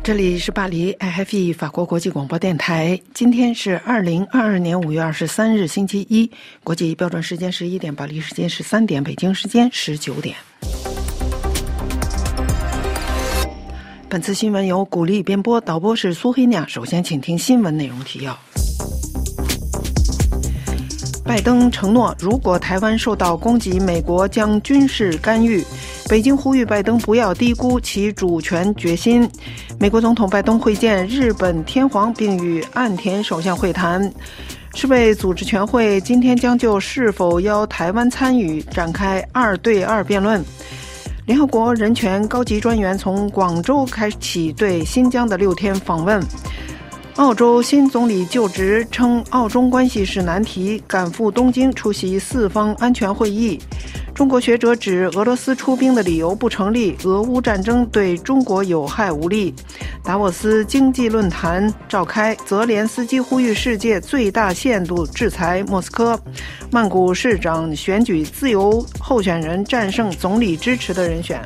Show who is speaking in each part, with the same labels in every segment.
Speaker 1: 这里是巴黎 IFE 法国国际广播电台。今天是2022年5月23日星期一，国际标准时间11点，巴黎时间13点，北京时间19点。本次新闻由古丽编播，导播是苏黑娜。首先请听新闻内容提要。拜登承诺，如果台湾受到攻击，美国将军事干预。北京呼吁拜登不要低估其主权决心。美国总统拜登会见日本天皇，并与岸田首相会谈。世卫组织全会今天将就是否邀台湾参与展开2对2辩论。联合国人权高级专员从广州开启对新疆的6天访问。澳洲新总理就职，称澳中关系是难题，赶赴东京出席4方安全会议。中国学者指俄罗斯出兵的理由不成立，俄乌战争对中国有害无利。达沃斯经济论坛召开，泽连斯基呼吁世界最大限度制裁莫斯科。曼谷市长选举，自由候选人战胜总理支持的人选。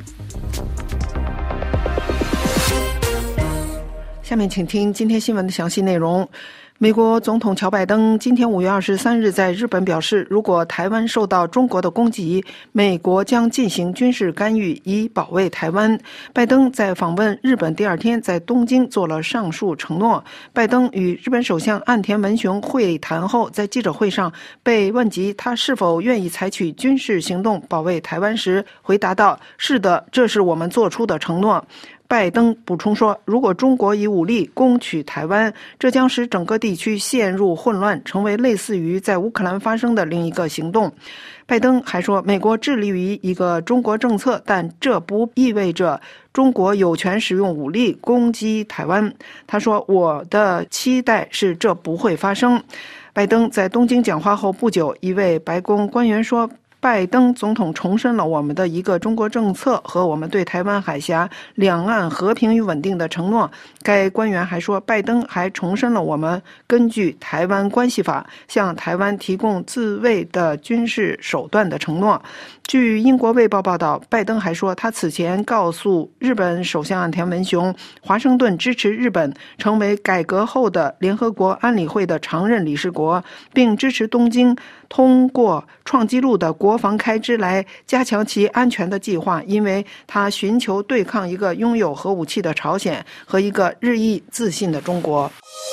Speaker 1: 下面请听今天新闻的详细内容。美国总统乔拜登今天5月23日在日本表示，如果台湾受到中国的攻击，美国将进行军事干预以保卫台湾。拜登在访问日本第2天在东京做了上述承诺。拜登与日本首相岸田文雄会谈后，在记者会上被问及他是否愿意采取军事行动保卫台湾时，回答道：是的，这是我们做出的承诺。拜登补充说，如果中国以武力攻取台湾，这将使整个地区陷入混乱，成为类似于在乌克兰发生的另一个行动。拜登还说，美国致力于一个中国政策，但这不意味着中国有权使用武力攻击台湾。他说，我的期待是这不会发生。拜登在东京讲话后不久，一位白宫官员说，拜登总统重申了我们的一个中国政策和我们对台湾海峡两岸和平与稳定的承诺。该官员还说，拜登还重申了我们根据台湾关系法向台湾提供自卫的军事手段的承诺。据英国卫报报道，拜登还说，他此前告诉日本首相岸田文雄，华盛顿支持日本成为改革后的联合国安理会的常任理事国，并支持东京通过创纪录的国防开支来加强其安全的计划，因为他寻求对抗一个拥有核武器的朝鲜和一个日益自信的中国。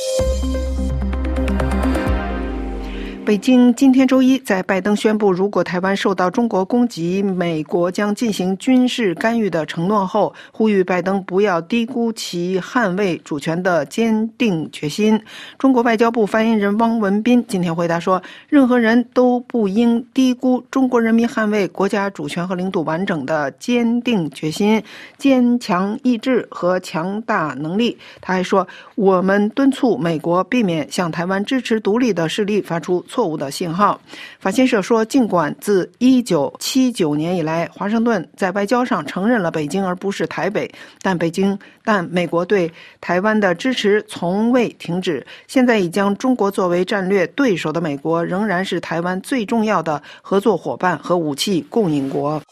Speaker 1: 北京今天周一在拜登宣布如果台湾受到中国攻击，美国将进行军事干预的承诺后，呼吁拜登不要低估其捍卫主权的坚定决心。中国外交部发言人汪文斌今天回答说，任何人都不应低估中国人民捍卫国家主权和领土完整的坚定决心、坚强意志和强大能力。他还说，我们敦促美国避免向台湾支持独立的势力发出错误的信号。法新社说，尽管自1979年以来，华盛顿在外交上承认了北京而不是台北，但美国对台湾的支持从未停止。现在已将中国作为战略对手的美国，仍然是台湾最重要的合作伙伴和武器供应国。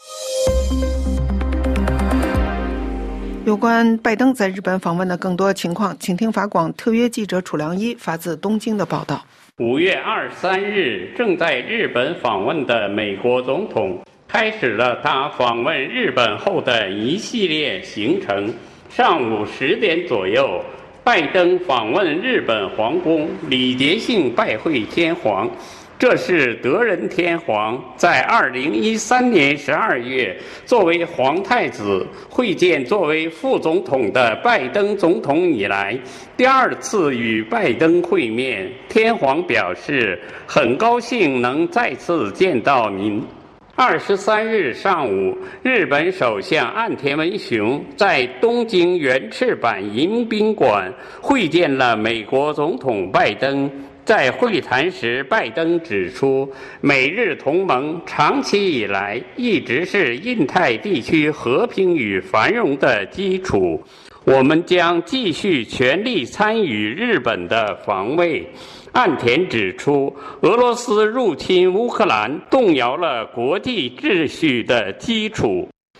Speaker 1: 有关拜登在日本访问的更多情况，请听法广特约记者楚良一发自东京的报道。
Speaker 2: 5月23日，正在日本访问的美国总统开始了他访问日本后的一系列行程。上午10点左右，拜登访问日本皇宫，礼节性拜会天皇。这是德仁天皇在2013年12月作为皇太子会见作为副总统的拜登总统以来第2次与拜登会面。天皇表示，很高兴能再次见到您。23日上午，日本首相岸田文雄在东京原赤坂迎宾馆会见了美国总统拜登。在会谈时，拜登指出，美日同盟长期以来一直是印太地区和平与繁荣的基础，我们将继续全力参与日本的防卫。岸田指出，俄罗斯入侵乌克兰动摇了国际秩序的基础。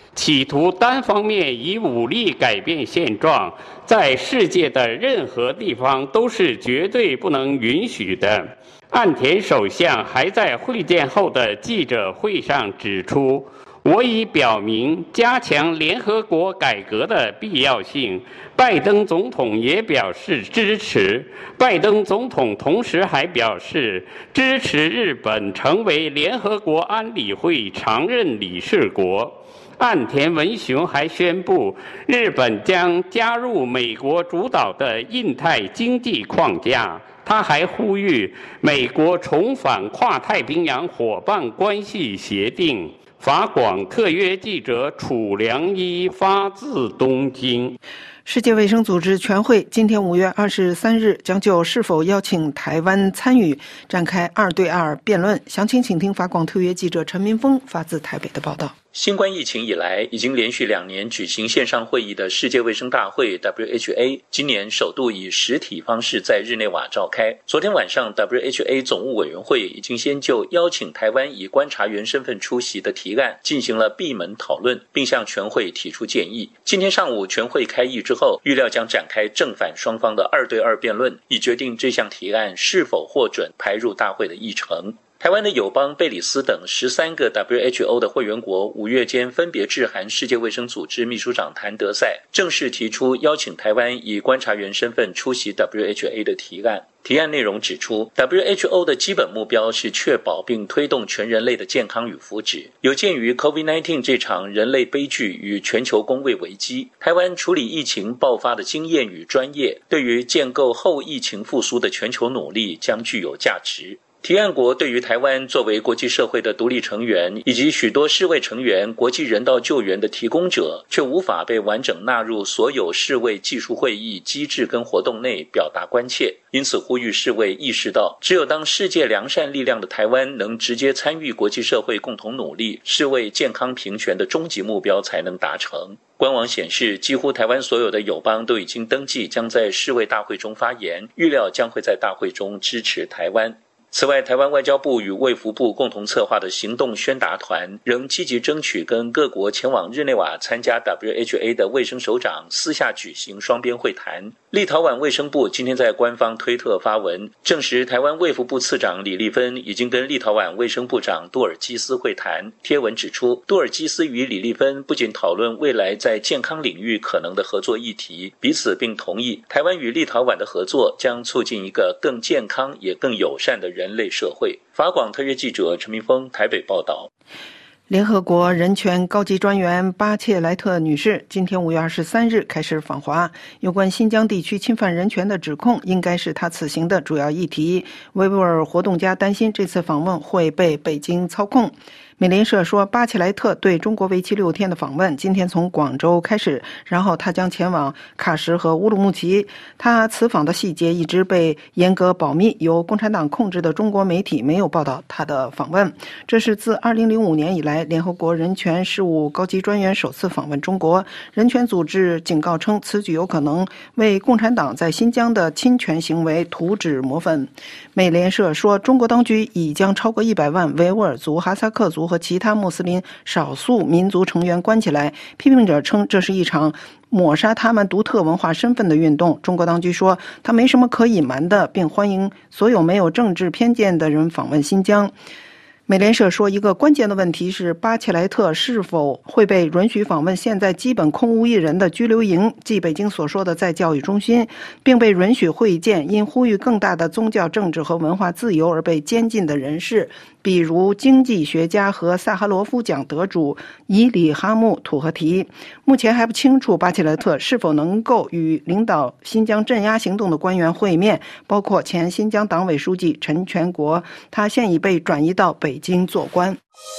Speaker 2: 企图单方面以武力改变现状，在世界的任何地方都是绝对不能允许的。岸田首相还在会见后的记者会上指出，我已表明加强联合国改革的必要性，拜登总统也表示支持。拜登总统同时还表示支持日本成为联合国安理会常任理事国。岸田文雄还宣布，日本将加入美国主导的印太经济框架。他还呼吁美国重返跨太平洋伙伴关系协定。法广特约记者楚良一发自东京。
Speaker 1: 世界卫生组织全会今天5月23日将就是否邀请台湾参与展开2对2辩论。详情请听法广特约记者陈明峰发自台北的报道。
Speaker 3: 新冠疫情以来，已经连续2年举行线上会议的世界卫生大会 （WHA） 今年首度以实体方式在日内瓦召开。昨天晚上 ，WHA 总务委员会已经先就邀请台湾以观察员身份出席的提案进行了闭门讨论，并向全会提出建议。今天上午全会开议之后，预料将展开正反双方的2对2辩论，以决定这项提案是否获准排入大会的议程。台湾的友邦贝里斯等13个 WHO 的会员国5月间分别致函世界卫生组织秘书长谭德赛，正式提出邀请台湾以观察员身份出席 WHO 的提案。提案内容指出 ，WHO 的基本目标是确保并推动全人类的健康与福祉。有鉴于 COVID-19 这场人类悲剧与全球公卫危机，台湾处理疫情爆发的经验与专业，对于建构后疫情复苏的全球努力将具有价值。提案国对于台湾作为国际社会的独立成员，以及许多世卫成员、国际人道救援的提供者，却无法被完整纳入所有世卫技术会议机制跟活动内表达关切。因此呼吁世卫意识到，只有当世界良善力量的台湾能直接参与国际社会共同努力，世卫健康平权的终极目标才能达成。官网显示，几乎台湾所有的友邦都已经登记，将在世卫大会中发言，预料将会在大会中支持台湾。此外，台湾外交部与卫福部共同策划的行动宣达团仍积极争取跟各国前往日内瓦参加 WHA 的卫生首长私下举行双边会谈。立陶宛卫生部今天在官方推特发文，证实台湾卫福部次长李丽芬已经跟立陶宛卫生部长杜尔基斯会谈。贴文指出，杜尔基斯与李丽芬不仅讨论未来在健康领域可能的合作议题，彼此并同意台湾与立陶宛的合作将促进一个更健康也更友善的人类社会。法广特约记者陈明峰台北报道。
Speaker 1: 联合国人权高级专员巴切莱特女士今天5月23日开始访华，有关新疆地区侵犯人权的指控应该是她此行的主要议题。维吾尔活动家担心这次访问会被北京操控。美联社说，巴切莱特对中国为期6天的访问今天从广州开始，然后他将前往喀什和乌鲁木齐。他此访的细节一直被严格保密，由共产党控制的中国媒体没有报道他的访问。这是自2005年以来联合国人权事务高级专员首次访问中国。人权组织警告称，此举有可能为共产党在新疆的侵权行为涂脂抹粉。美联社说，中国当局已将超过100万维吾尔族、哈萨克族和其他穆斯林少数民族成员关起来。批评者称，这是一场抹杀他们独特文化身份的运动。中国当局说，他没什么可隐瞒的，并欢迎所有没有政治偏见的人访问新疆。美联社说，一个关键的问题是巴切莱特是否会被允许访问现在基本空无一人的拘留营，即北京所说的在教育中心，并被允许会见因呼吁更大的宗教、政治和文化自由而被监禁的人士，比如经济学家和萨哈罗夫奖得主伊里哈木·土赫提。目前还不清楚巴切莱特是否能够与领导新疆镇压行动的官员会面，包括前新疆党委书记陈全国，他现已被转移到北京做官。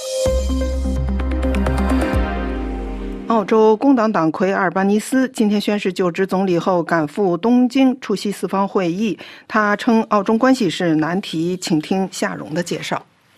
Speaker 1: 澳洲工党党魁阿尔巴尼斯今天宣誓就职总理后赶赴东京出席四方会议，他称澳中关系是难题，请听夏荣的介绍。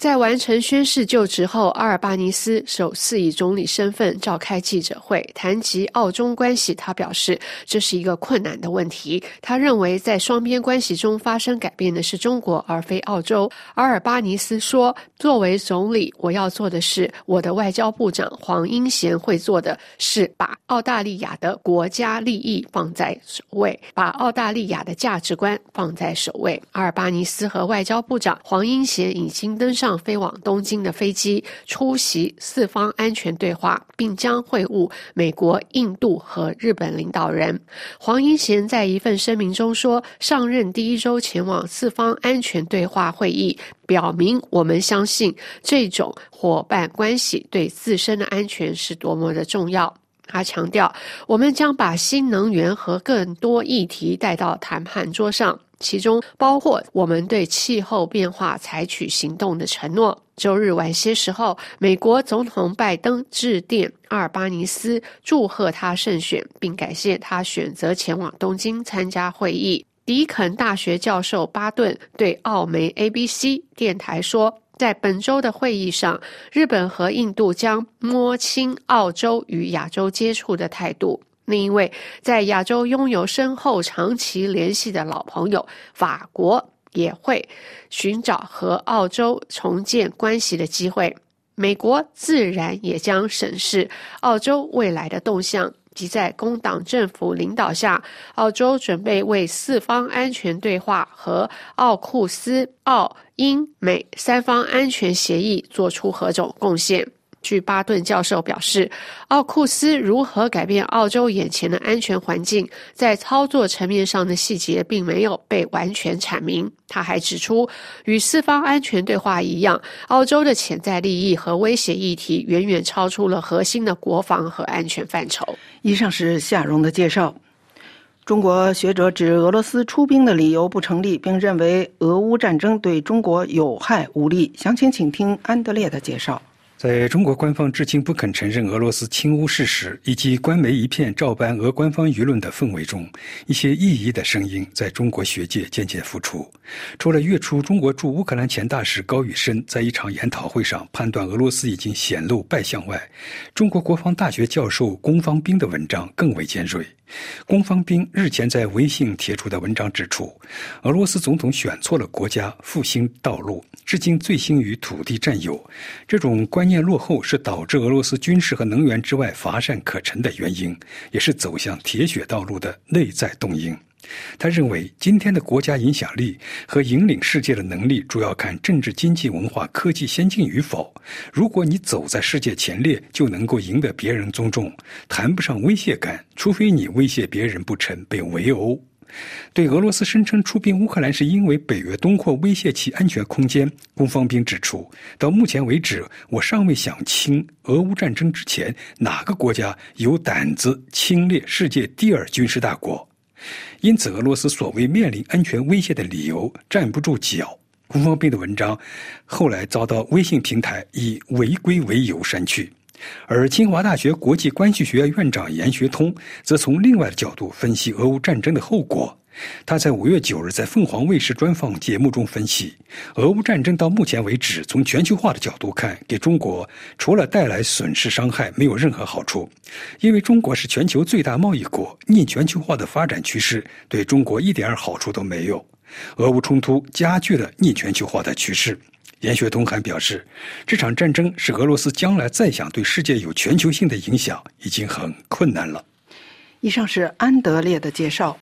Speaker 4: 在完成宣誓就职后，阿尔巴尼斯首次以总理身份召开记者会，谈及澳中关系。他表示，这是一个困难的问题。他认为，在双边关系中发生改变的是中国，而非澳洲。阿尔巴尼斯说，作为总理，我要做的是，我的外交部长黄英贤会做的是，把澳大利亚的国家利益放在首位，把澳大利亚的价值观放在首位。阿尔巴尼斯和外交部长黄英贤已经登上飞往东京的飞机，出席四方安全对话，并将会晤美国、印度和日本领导人。黄英贤在一份声明中说，上任第一周前往四方安全对话会议，表明我们相信这种伙伴关系对自身的安全是多么的重要。他强调，我们将把新能源和更多议题带到谈判桌上，其中包括我们对气候变化采取行动的承诺。周日晚些时候，美国总统拜登致电阿尔巴尼斯，祝贺他胜选，并感谢他选择前往东京参加会议。迪肯大学教授巴顿对澳媒 ABC 电台说，在本周的会议上，日本和印度将摸清澳洲与亚洲接触的态度。另一位在亚洲拥有深厚长期联系的老朋友法国也会寻找和澳洲重建关系的机会。美国自然也将审视澳洲未来的动向，即在工党政府领导下，澳洲准备为四方安全对话和奥库斯、澳、英、美三方安全协议做出何种贡献。据巴顿教授表示，奥库斯如何改变澳洲眼前的安全环境，在操作层面上的细节并没有被完全阐明。他还指出，与四方安全对话一样，澳洲的潜在利益和威胁议题远远超出了核心的国防和安全范畴。
Speaker 1: 以上是夏蓉的介绍。中国学者指俄罗斯出兵的理由不成立，并认为俄乌战争对中国有害无利。详情请听安德烈的介绍。
Speaker 5: 在中国官方至今不肯承认俄罗斯侵乌事实，以及官媒一片照搬俄官方舆论的氛围中，一些异议的声音在中国学界渐渐浮出。除了月初中国驻乌克兰前大使高宇申在一场研讨会上判断俄罗斯已经显露败相外，中国国防大学教授龚方斌的文章更为尖锐。龚方斌日前在微信贴出的文章指出，俄罗斯总统选错了国家复兴道路，至今醉心于土地占有，这种观念落后是导致俄罗斯军事和能源之外乏善可陈的原因，也是走向铁血道路的内在动因。他认为，今天的国家影响力和引领世界的能力主要看政治、经济、文化、科技先进与否。如果你走在世界前列，就能够赢得别人尊重，谈不上威胁感，除非你威胁别人不成，被围殴。对俄罗斯声称出兵乌克兰是因为北约东扩威胁其安全空间，龚方斌指出，到目前为止，我尚未想清俄乌战争之前哪个国家有胆子侵略世界第二军事大国。因此，俄罗斯所谓面临安全威胁的理由站不住脚。龚方斌的文章后来遭到微信平台以违规为由删去，而清华大学国际关系学院院长严学通则从另外的角度分析俄乌战争的后果。他在5月9日在凤凰卫视专访节目中分析，俄乌战争到目前为止，从全球化的角度看，给中国除了带来损失伤害，没有任何好处。因为中国是全球最大贸易国，逆全球化的发展趋势对中国一点好处都没有。俄乌冲突加剧了逆全球化的趋势。严学通还表示，这场战争是俄罗斯将来再想对世界有全球性的影响已经很困难了。
Speaker 1: 以上是安德烈的介绍。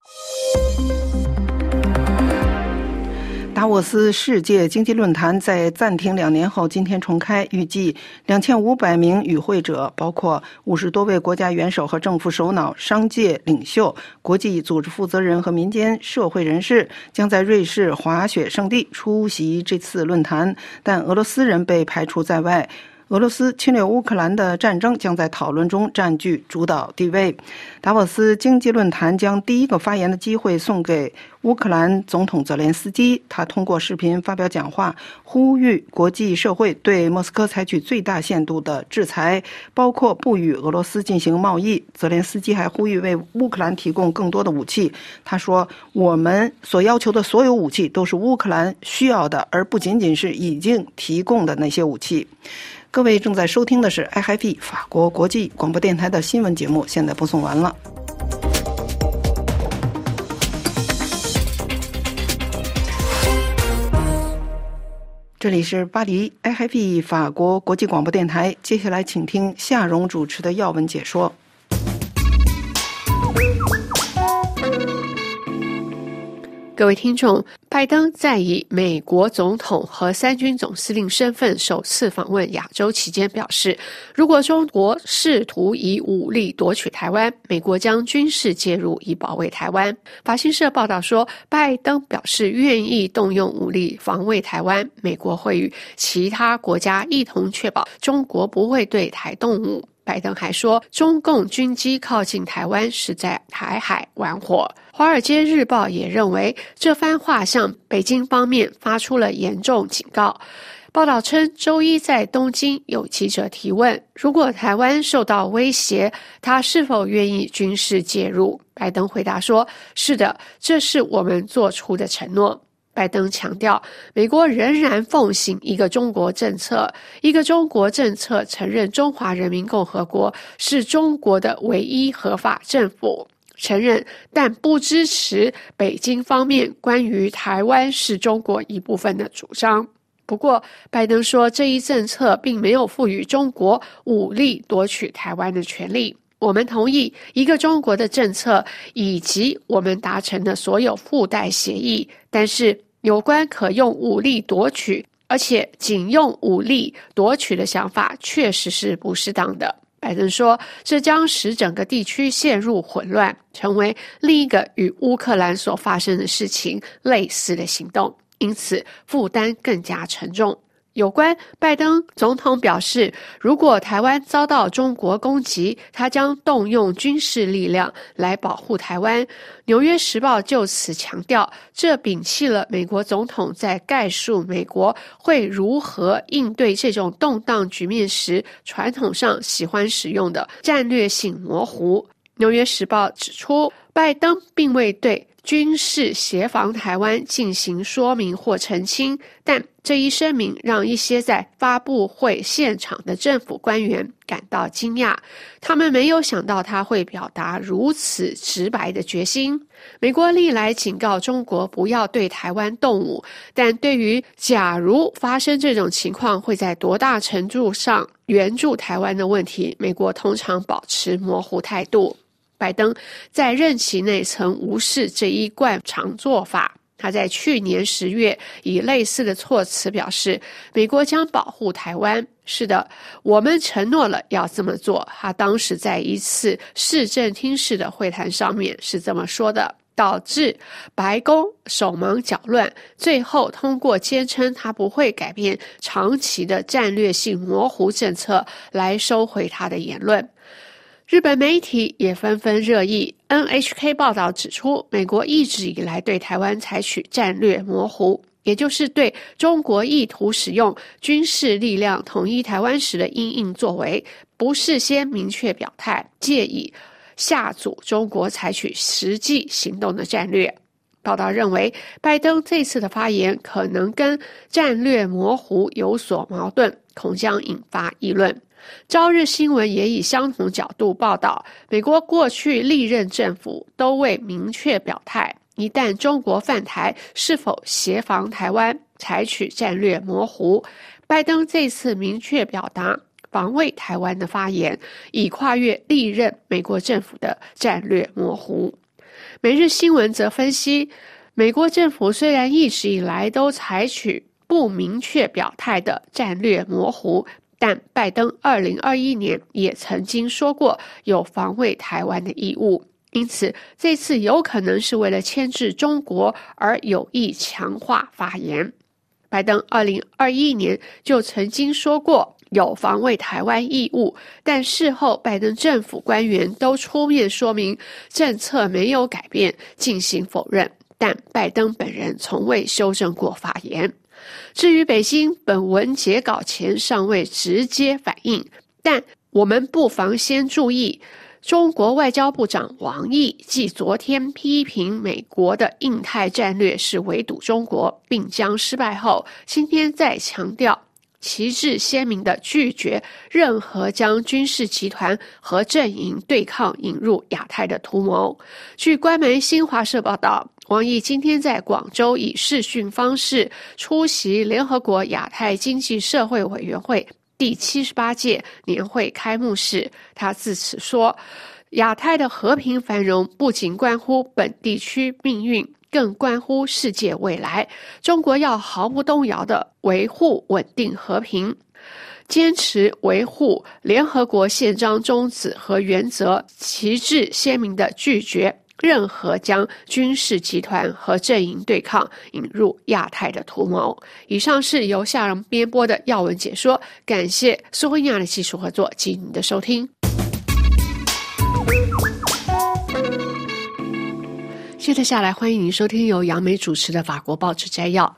Speaker 1: 达沃斯世界经济论坛在暂停2年后今天重开，预计2500名与会者，包括50多位国家元首和政府首脑、商界领袖、国际组织负责人和民间社会人士，将在瑞士滑雪胜地出席这次论坛，但俄罗斯人被排除在外。俄罗斯侵略乌克兰的战争将在讨论中占据主导地位。达沃斯经济论坛将第一个发言的机会送给乌克兰总统泽连斯基，他通过视频发表讲话，呼吁国际社会对莫斯科采取最大限度的制裁，包括不与俄罗斯进行贸易。泽连斯基还呼吁为乌克兰提供更多的武器。他说，我们所要求的所有武器都是乌克兰需要的，而不仅仅是已经提供的那些武器。各位正在收听的是 IFP 法国国际广播电台的新闻节目，现在播送完了。这里是巴黎 IFP 法国国际广播电台，接下来请听夏蓉主持的要闻解说。
Speaker 4: 各位听众，拜登在以美国总统和三军总司令身份首次访问亚洲期间表示，如果中国试图以武力夺取台湾，美国将军事介入以保卫台湾。法新社报道说，拜登表示愿意动用武力防卫台湾，美国会与其他国家一同确保中国不会对台动武。拜登还说，中共军机靠近台湾是在台海玩火。华尔街日报也认为，这番话向北京方面发出了严重警告。报道称，周一在东京有记者提问，如果台湾受到威胁，他是否愿意军事介入？拜登回答说，是的，这是我们做出的承诺。拜登强调，美国仍然奉行一个中国政策，一个中国政策承认中华人民共和国是中国的唯一合法政府，承认但不支持北京方面关于台湾是中国一部分的主张。不过，拜登说这一政策并没有赋予中国武力夺取台湾的权利。我们同意一个中国的政策以及我们达成的所有附带协议，但是有关可用武力夺取，而且仅用武力夺取的想法确实是不适当的。拜登说，这将使整个地区陷入混乱，成为另一个与乌克兰所发生的事情类似的行动，因此负担更加沉重。有关拜登总统表示，如果台湾遭到中国攻击，他将动用军事力量来保护台湾。纽约时报就此强调，这摒弃了美国总统在概述美国会如何应对这种动荡局面时传统上喜欢使用的战略性模糊。纽约时报指出，拜登并未对军事协防台湾进行说明或澄清，但这一声明让一些在发布会现场的政府官员感到惊讶，他们没有想到他会表达如此直白的决心。美国历来警告中国不要对台湾动武，但对于假如发生这种情况会在多大程度上援助台湾的问题，美国通常保持模糊态度。拜登在任期内曾无视这一惯常做法，他在去年10月以类似的措辞表示，美国将保护台湾。是的，我们承诺了要这么做。他当时在一次市政厅式的会谈上面是这么说的，导致白宫手忙脚乱，最后通过坚称他不会改变长期的战略性模糊政策来收回他的言论。日本媒体也纷纷热议。NHK 报道指出，美国一直以来对台湾采取战略模糊，也就是对中国意图使用军事力量统一台湾时的因应作为，不事先明确表态，借以吓阻中国采取实际行动的战略。报道认为，拜登这次的发言可能跟战略模糊有所矛盾，恐将引发议论。朝日新闻也以相同角度报道，美国过去历任政府都未明确表态，一旦中国犯台，是否协防台湾，采取战略模糊。拜登这次明确表达防卫台湾的发言，已跨越历任美国政府的战略模糊。每日新闻则分析，美国政府虽然一直以来都采取不明确表态的战略模糊，但拜登2021年也曾经说过有防卫台湾的义务，因此这次有可能是为了牵制中国而有意强化发言。拜登2021年就曾经说过有防卫台湾义务，但事后拜登政府官员都出面说明政策没有改变，进行否认。 但拜登本人从未修正过发言。至于北京，本文截稿前尚未直接反应，但我们不妨先注意，中国外交部长王毅继昨天批评美国的印太战略是围堵中国，并将失败后，今天再强调旗帜鲜明地拒绝任何将军事集团和阵营对抗引入亚太的图谋。据官媒新华社报道，王毅今天在广州以视讯方式出席联合国亚太经济社会委员会第78届年会开幕式。他自此说，亚太的和平繁荣不仅关乎本地区命运，更关乎世界未来。中国要毫不动摇地维护稳定和平，坚持维护联合国宪章宗旨和原则，旗帜鲜明地拒绝任何将军事集团和阵营对抗引入亚太的图谋。以上是由夏人编播的要闻解说，感谢苏慧亚的技术合作及您的收听。接着下来，欢迎您收听由杨梅主持的法国报纸摘要。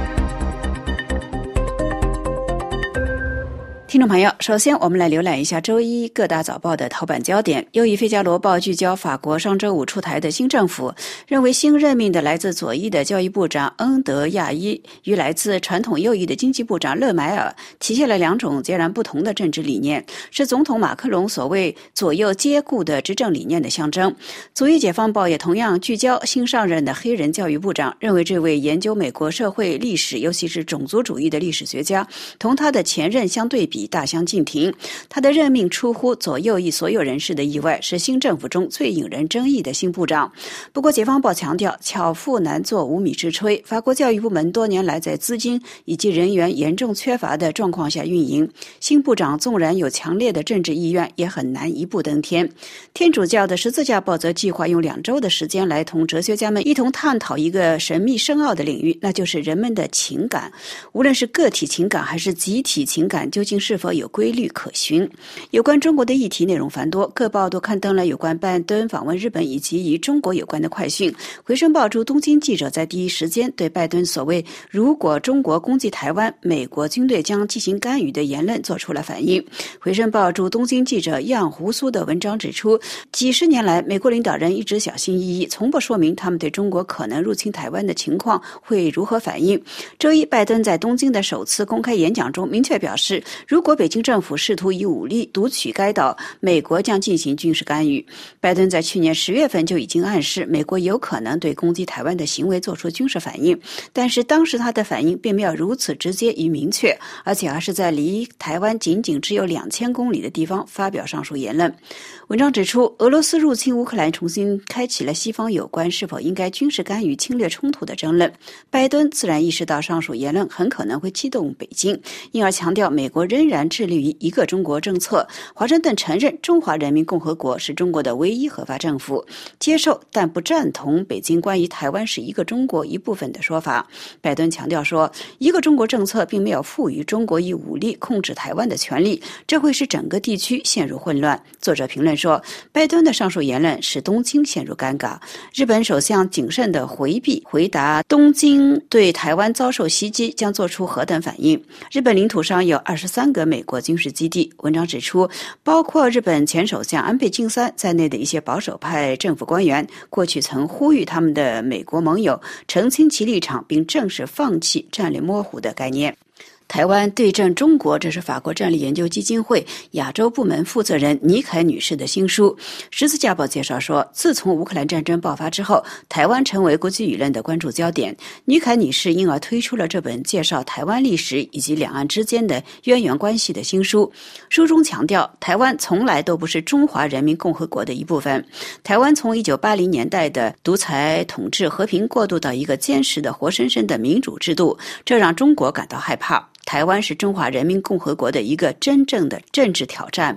Speaker 6: 听众朋友，首先我们来浏览一下周一各大早报的头版焦点。又以《费加罗报》聚焦法国上周五出台的新政府，认为新任命的来自左翼的教育部长恩德亚伊与来自传统右翼的经济部长勒迈尔体现了两种截然不同的政治理念，是总统马克龙所谓左右兼顾的执政理念的象征。左翼《解放报》也同样聚焦新上任的黑人教育部长，认为这位研究美国社会历史尤其是种族主义的历史学家同他的前任相对比大相径庭，他的任命出乎左右翼所有人士的意外，是新政府中最引人争议的新部长。不过《解放报》强调，巧妇难做无米之炊，法国教育部门多年来在资金以及人员严重缺乏的状况下运营，新部长纵然有强烈的政治意愿，也很难一步登天。天主教的十字架报则计划用2周的时间来同哲学家们一同探讨一个神秘深奥的领域，那就是人们的情感。无论是个体情感还是集体情感，究竟是否有规律可循？有关中国的议题内容繁多，各报都刊登了有关拜登访问日本以及与中国有关的快讯。回声报驻东京记者在第一时间对拜登所谓如果中国攻击台湾，美国军队将进行干预的言论做出了反应。回声报驻东京记者样胡苏的文章指出，几十年来美国领导人一直小心翼翼，从不说明他们对中国可能入侵台湾的情况会如何反应。周一，拜登在东京的首次公开演讲中明确表示，如果北京政府试图以武力夺取该岛，美国将进行军事干预。拜登在去年10月份就已经暗示美国有可能对攻击台湾的行为做出军事反应，但是当时他的反应并没有如此直接与明确，而且还是在离台湾仅仅只有2000公里的地方发表上述言论。文章指出，俄罗斯入侵乌克兰重新开启了西方有关是否应该军事干预侵略冲突的争论。拜登自然意识到上述言论很可能会激动北京，因而强调美国仍然致力于一个中国政策。华盛顿承认中华人民共和国是中国的唯一合法政府，接受但不赞同北京关于台湾是一个中国一部分的说法。拜登强调说，一个中国政策并没有赋予中国以武力控制台湾的权利，这会使整个地区陷入混乱。作者评论说，拜登的上述言论使东京陷入尴尬。日本首相谨慎地回答东京对台湾遭受袭击将做出何等反应。日本领土上有23个美国军事基地。文章指出，包括日本前首相安倍晋三在内的一些保守派政府官员，过去曾呼吁他们的美国盟友澄清其立场，并正式放弃战略模糊的概念。台湾对阵中国，这是法国战略研究基金会亚洲部门负责人尼凯女士的新书。十字架报介绍说，自从乌克兰战争爆发之后，台湾成为国际舆论的关注焦点。尼凯女士因而推出了这本介绍台湾历史以及两岸之间的渊源关系的新书。书中强调，台湾从来都不是中华人民共和国的一部分。台湾从1980年代的独裁统治和平过渡到一个坚实的活生生的民主制度，这让中国感到害怕。台湾是中华人民共和国的一个真正的政治挑战。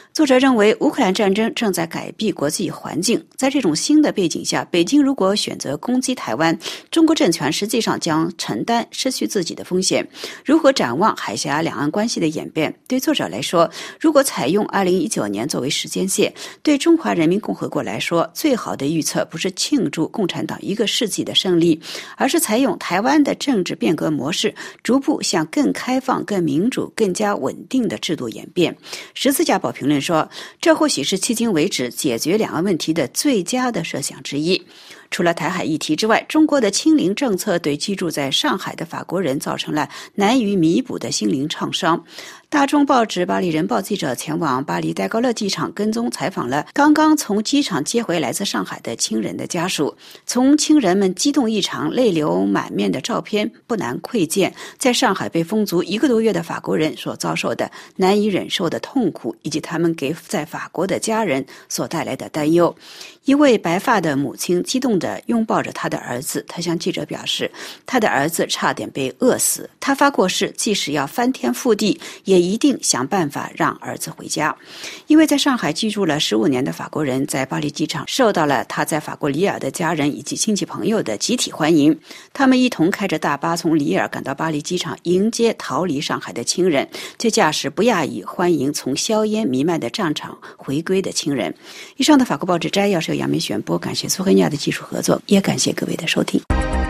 Speaker 6: 作者认为，乌克兰战争正在改变国际环境。在这种新的背景下，北京如果选择攻击台湾，中国政权实际上将承担失去自己的风险。如何展望海峡两岸关系的演变？对作者来说，如果采用2019年作为时间线，对中华人民共和国来说，最好的预测不是庆祝共产党1个世纪的胜利，而是采用台湾的政治变革模式，逐步向更开放、更民主、更加稳定的制度演变。十字架报评论说，这或许是迄今为止解决两岸问题的最佳的设想之一。除了台海议题之外，中国的清零政策对居住在上海的法国人造成了难以弥补的心灵创伤。大众报纸《巴黎人报》记者前往巴黎戴高乐机场跟踪采访了刚刚从机场接回来自上海的亲人的家属。从亲人们激动异常、泪流满面的照片，不难窥见在上海被封足1个多月的法国人所遭受的难以忍受的痛苦，以及他们给在法国的家人所带来的担忧。一位白发的母亲激动地拥抱着他的儿子，他向记者表示，他的儿子差点被饿死，他发过誓，即使要翻天覆地，也一定想办法让儿子回家。一位在上海居住了15年的法国人，在巴黎机场受到了他在法国里尔的家人以及亲戚朋友的集体欢迎。他们一同开着大巴从里尔赶到巴黎机场，迎接逃离上海的亲人，却驾驶不亚于欢迎从硝烟弥漫的战场回归的亲人。以上的法国报纸摘要是由杨梅选播，感谢苏黑亚的技术合作，也感谢各位的收听。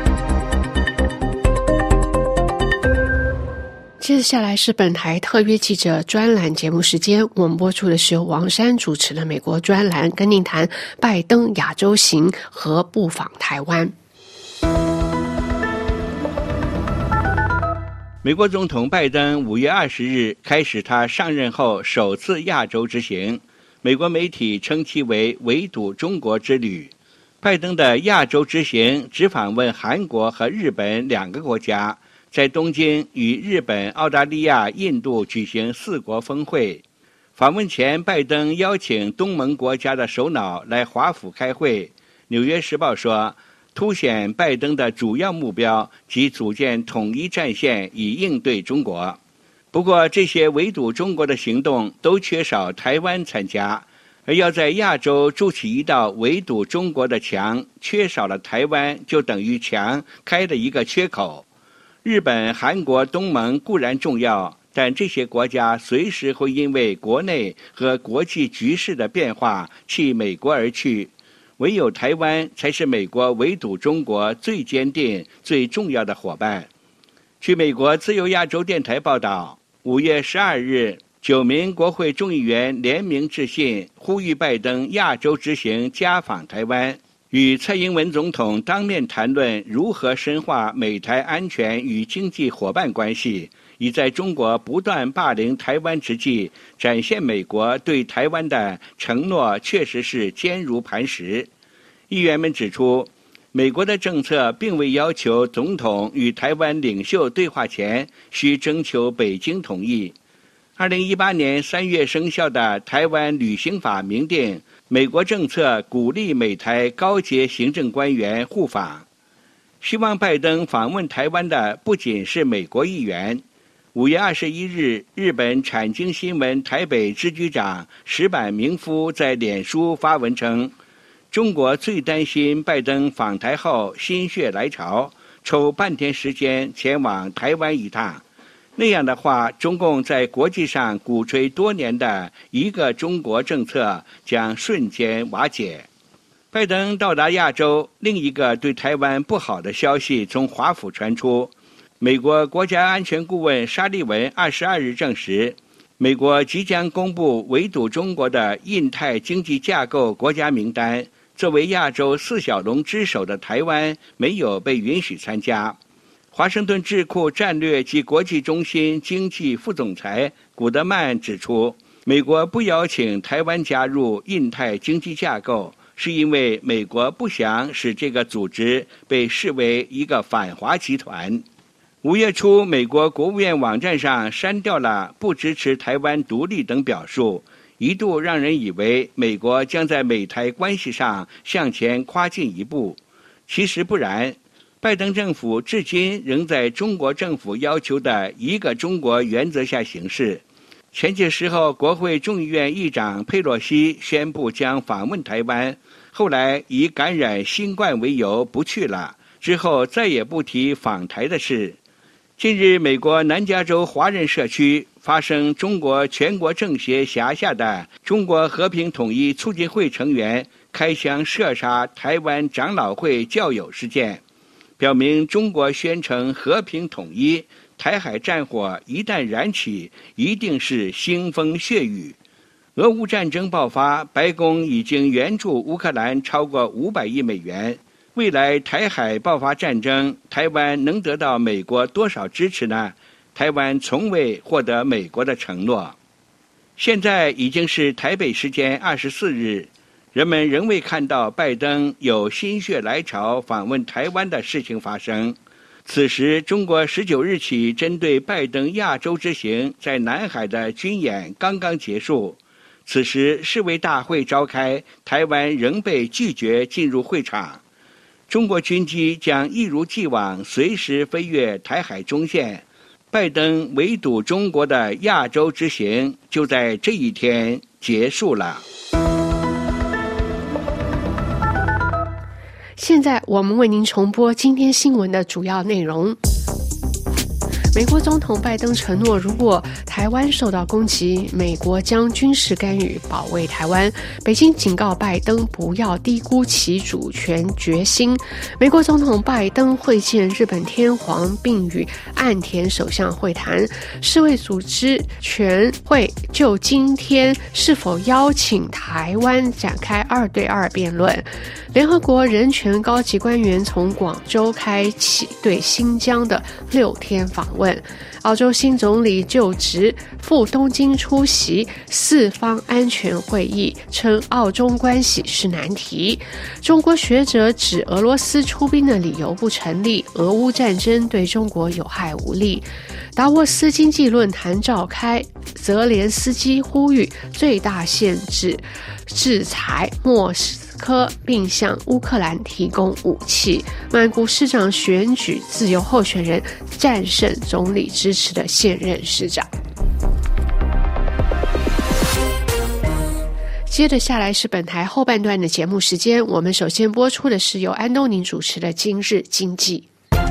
Speaker 4: 接下来是本台特约记者专栏节目时间，我们播出的是由王珊主持的美国专栏，跟您谈拜登亚洲行和步访台湾。
Speaker 7: 美国总统拜登5月20日开始他上任后首次亚洲之行，美国媒体称其为围堵中国之旅。拜登的亚洲之行只访问韩国和日本2个国家，在东京与日本、澳大利亚、印度举行4国峰会。访问前，拜登邀请东盟国家的首脑来华府开会。纽约时报说，凸显拜登的主要目标即组建统一战线以应对中国。不过，这些围堵中国的行动都缺少台湾参加，而要在亚洲筑起一道围堵中国的墙，缺少了台湾就等于墙开了一个缺口。日本、韩国、东盟固然重要，但这些国家随时会因为国内和国际局势的变化弃美国而去，唯有台湾才是美国围堵中国最坚定、最重要的伙伴。据美国自由亚洲电台报道，5月12日，9名国会众议员联名致信，呼吁拜登亚洲之行家访台湾，与蔡英文总统当面谈论如何深化美台安全与经济伙伴关系，以在中国不断霸凌台湾之际，展现美国对台湾的承诺确实是坚如磐石。议员们指出，美国的政策并未要求总统与台湾领袖对话前需征求北京同意。2018年3月生效的台湾旅行法明定，美国政策鼓励美台高阶行政官员互访。希望拜登访问台湾的不仅是美国议员。5月21日，日本产经新闻台北支局长石坂明夫在脸书发文称，中国最担心拜登访台后心血来潮，抽半天时间前往台湾一趟。那样的话，中共在国际上鼓吹多年的一个中国政策将瞬间瓦解。拜登到达亚洲，另一个对台湾不好的消息从华府传出。美国国家安全顾问沙利文22日证实，美国即将公布围堵中国的印太经济架构国家名单，作为亚洲4小龙之首的台湾没有被允许参加。华盛顿智库战略及国际中心经济副总裁古德曼指出，美国不邀请台湾加入印太经济架构，是因为美国不想使这个组织被视为一个反华集团。5月初，美国国务院网站上删掉了不支持台湾独立等表述，一度让人以为美国将在美台关系上向前跨进一步。其实不然，拜登政府至今仍在中国政府要求的一个中国原则下行事。 前些时候，国会众议院议长佩洛西宣布将访问台湾，后来以感染新冠为由不去了，之后再也不提访台的事。近日，美国南加州华人社区发生中国全国政协辖下的中国和平统一促进会成员开枪射杀台湾长老会教友事件，表明中国宣称和平统一，台海战火一旦燃起，一定是腥风血雨。俄乌战争爆发，白宫已经援助乌克兰超过500亿美元。未来台海爆发战争，台湾能得到美国多少支持呢？台湾从未获得美国的承诺。现在已经是台北时间24日，人们仍未看到拜登有心血来潮访问台湾的事情发生。此时，中国19日起针对拜登亚洲之行在南海的军演刚刚结束。此时世卫大会召开，台湾仍被拒绝进入会场。中国军机将一如既往随时飞越台海中线，拜登围堵中国的亚洲之行就在这一天结束了。
Speaker 4: 现在我们为您重播今天新闻的主要内容。美国总统拜登承诺，如果台湾受到攻击，美国将军事干预保卫台湾。北京警告拜登不要低估其主权决心。美国总统拜登会见日本天皇，并与岸田首相会谈。世卫组织全会就今天是否邀请台湾展开2对2辩论。联合国人权高级官员从广州开启对新疆的6天访问。澳洲新总理就职赴东京出席4方安全会议，称澳中关系是难题。中国学者指俄罗斯出兵的理由不成立，俄乌战争对中国有害无利。达沃斯经济论坛召开，泽连斯基呼吁最大限制裁莫斯科，并向乌克兰提供武器。曼谷市长选举，自由候选人战胜总理支持的现任市长。接着下来是本台后半段的节目时间，我们首先播出的是由安东尼主持的今日经济。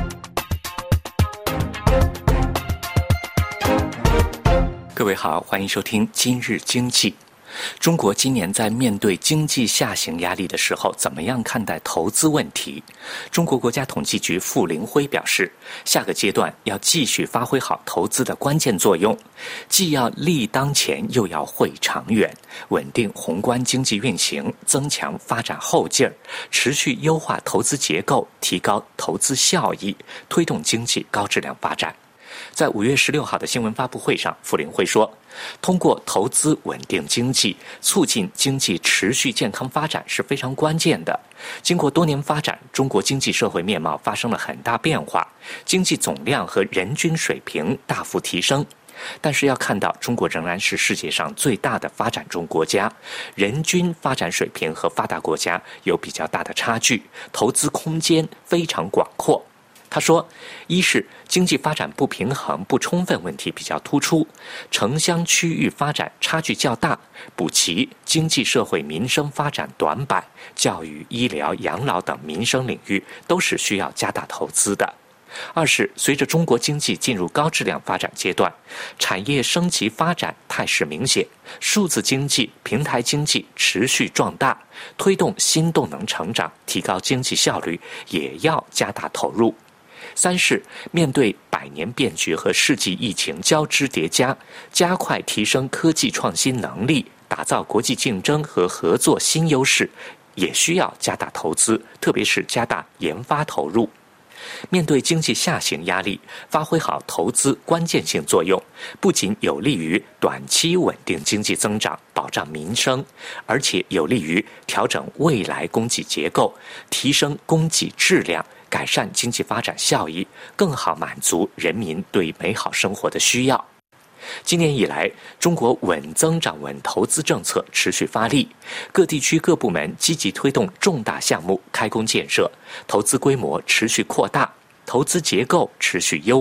Speaker 8: 各位好，欢迎收听今日经济。中国今年在面对经济下行压力的时候，怎么样看待投资问题？中国国家统计局傅凌辉表示，下个阶段要继续发挥好投资的关键作用，既要立当前，又要会长远，稳定宏观经济运行，增强发展后劲儿，持续优化投资结构，提高投资效益，推动经济高质量发展。在5月16号的新闻发布会上，傅凌辉说，通过投资稳定经济，促进经济持续健康发展是非常关键的。经过多年发展，中国经济社会面貌发生了很大变化，经济总量和人均水平大幅提升。但是要看到，中国仍然是世界上最大的发展中国家，人均发展水平和发达国家有比较大的差距，投资空间非常广阔。他说，一是经济发展不平衡不充分问题比较突出，城乡区域发展差距较大，补齐经济社会民生发展短板，教育、医疗、养老等民生领域都是需要加大投资的。二是随着中国经济进入高质量发展阶段，产业升级发展态势明显，数字经济、平台经济持续壮大，推动新动能成长，提高经济效率，也要加大投入。三是面对100年变局和世纪疫情交织叠加，加快提升科技创新能力，打造国际竞争和合作新优势，也需要加大投资，特别是加大研发投入。面对经济下行压力，发挥好投资关键性作用，不仅有利于短期稳定经济增长，保障民生，而且有利于调整未来供给结构，提升供给质量，改善经济发展效益，更好满足人民对美好生活的需要。今年以来，中国稳增长稳投资政策持续发力，各地区各部门积极推动重大项目开工建设，投资规模持续扩大，投资结构持续优化，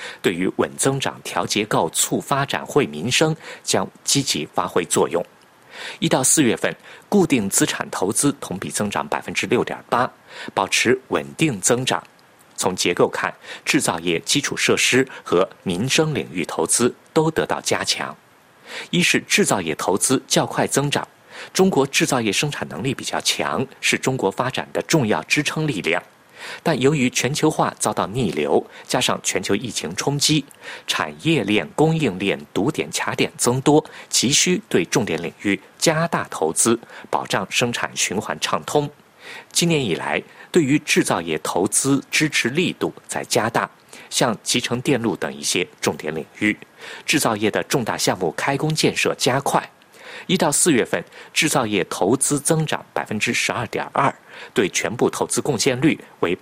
Speaker 8: 对于稳增长、调结构、促发展、惠民生将积极发挥作用。1到4月份，固定资产投资同比增长 6.8%， 保持稳定增长。从结构看，制造业、基础设施和民生领域投资都得到加强。一是制造业投资较快增长，中国制造业生产能力比较强，是中国发展的重要支撑力量。但由于全球化遭到逆流，加上全球疫情冲击，产业链、供应链堵点卡点增多，急需对重点领域加大投资，保障生产循环畅通。今年以来，对于制造业投资支持力度在加大，像集成电路等一些重点领域，制造业的重大项目开工建设加快。1到4月份，制造业投资增长 12.2%， 对全部投资贡献率为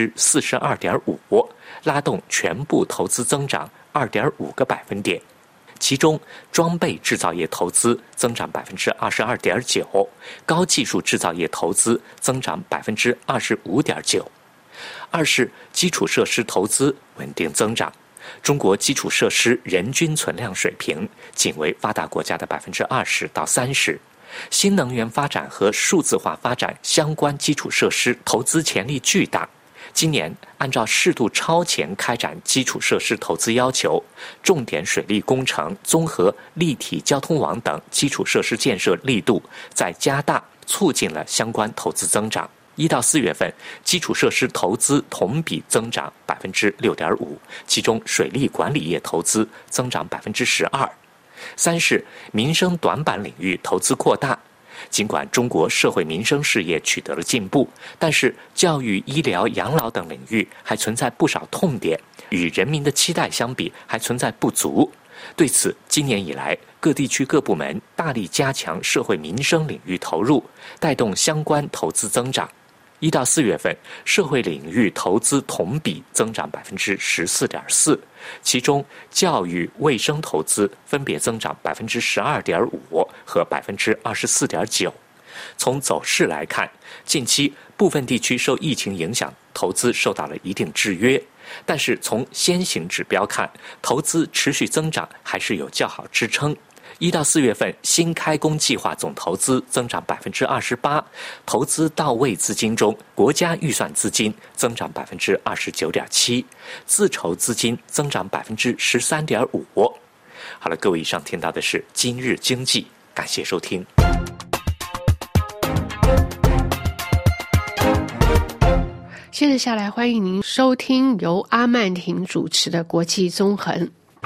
Speaker 8: 42.5%， 拉动全部投资增长 2.5个百分点。其中，装备制造业投资增长 22.9%， 高技术制造业投资增长 25.9%。二是基础设施投资稳定增长。中国基础设施人均存量水平仅为发达国家的 20%到30%， 新能源发展和数字化发展相关基础设施投资潜力巨大。今年按照适度超前开展基础设施投资要求，重点水利工程、综合立体交通网等基础设施建设力度在加大，促进了相关投资增长。1到4月份，基础设施投资同比增长 6.5%， 其中水利管理业投资增长 12%。三是民生短板领域投资扩大。尽管中国社会民生事业取得了进步，但是教育、医疗、养老等领域还存在不少痛点，与人民的期待相比还存在不足。对此，今年以来，各地区各部门大力加强社会民生领域投入，带动相关投资增长。1到4月份，社会领域投资同比增长 14.4%， 其中教育卫生投资分别增长 12.5% 和 24.9%。从走势来看，近期部分地区受疫情影响，投资受到了一定制约，但是从先行指标看，投资持续增长还是有较好支撑。1到4月份，新开工计划总投资增长 28%， 投资到位资金中，国家预算资金增长 29.7%， 自筹资金增长 13.5%。 好了，各位，以上听到的是今日经济，感谢收听。
Speaker 4: 现在下来，欢迎您收听由阿曼婷主持的国际纵横。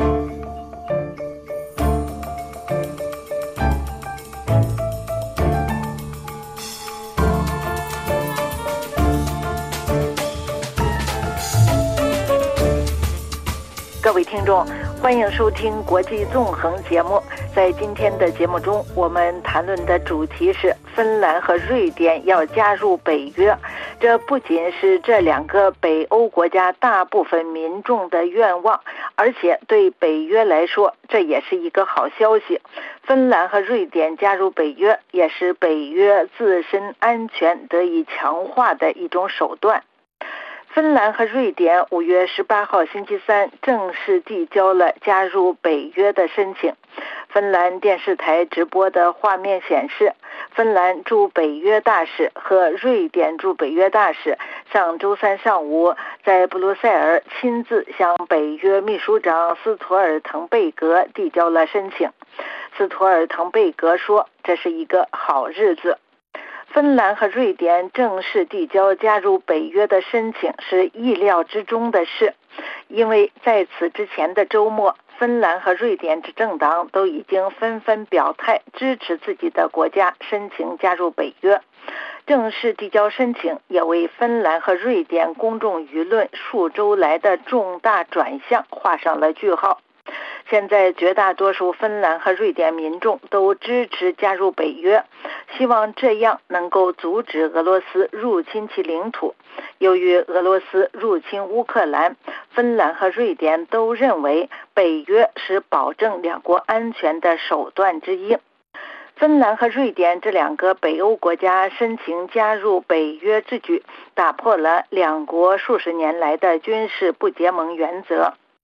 Speaker 1: 各位听众，欢迎收听国际纵横节目。在今天的节目中，我们谈论的主题是芬兰和瑞典要加入北约。这不仅是这两个北欧国家大部分民众的愿望，而且对北约来说，这也是一个好消息。芬兰和瑞典加入北约，也是北约自身安全得以强化的一种手段。芬兰和瑞典5月18号星期三正式递交了加入北约的申请。芬兰电视台直播的画面显示，芬兰驻北约大使和瑞典驻北约大使上周三上午在布鲁塞尔亲自向北约秘书长斯图尔滕贝格递交了申请。斯图尔滕贝格说，这是一个好日子。芬兰和瑞典正式递交加入北约的申请是意料之中的事，因为在此之前的周末，芬兰和瑞典执政党都已经纷纷表态支持自己的国家申请加入北约。正式递交申请也为芬兰和瑞典公众舆论数周来的重大转向画上了句号。现在绝大多数芬兰和瑞典民众都支持加入北约，希望这样能够阻止俄罗斯入侵其领土。由于俄罗斯入侵乌克兰，芬兰和瑞典都认为北约是保证两国安全的手段之一。芬兰和瑞典这两个北欧国家申请加入北约之举，打破了两国数十年来的军事不结盟原则。